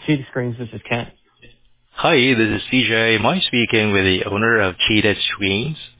Cheetah Screens, this is Kent. Hi, this is CJ. Am I speaking with the owner of Cheetah Screens?